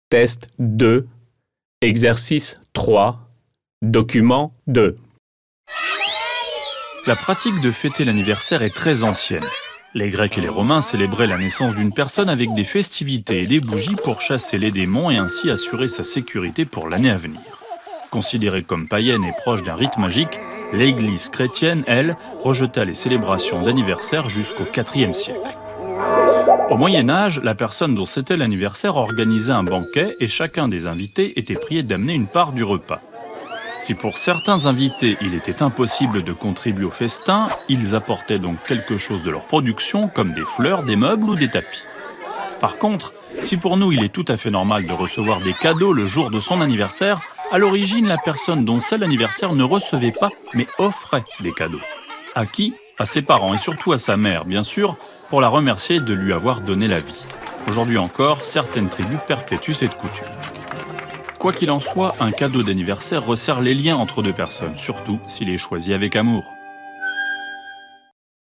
Test 2, exercice 3, document 2. La pratique de fêter l'anniversaire est très ancienne. Les Grecs et les Romains célébraient la naissance d'une personne avec des festivités et des bougies pour chasser les démons et ainsi assurer sa sécurité pour l'année à venir. Considérée comme païenne et proche d'un rite magique, l'Église chrétienne, elle, rejeta les célébrations d'anniversaire jusqu'au IVe siècle. Au Moyen-Âge, la personne dont c'était l'anniversaire organisait un banquet et chacun des invités était prié d'amener une part du repas. Si pour certains invités, il était impossible de contribuer au festin, ils apportaient donc quelque chose de leur production, comme des fleurs, des meubles ou des tapis. Par contre, si pour nous il est tout à fait normal de recevoir des cadeaux le jour de son anniversaire, à l'origine, la personne dont c'est l'anniversaire ne recevait pas, mais offrait des cadeaux. À qui ? À ses parents et surtout à sa mère, bien sûr, pour la remercier de lui avoir donné la vie. Aujourd'hui encore, certaines tribus perpétuent cette coutume. Quoi qu'il en soit, un cadeau d'anniversaire resserre les liens entre deux personnes, surtout s'il est choisi avec amour.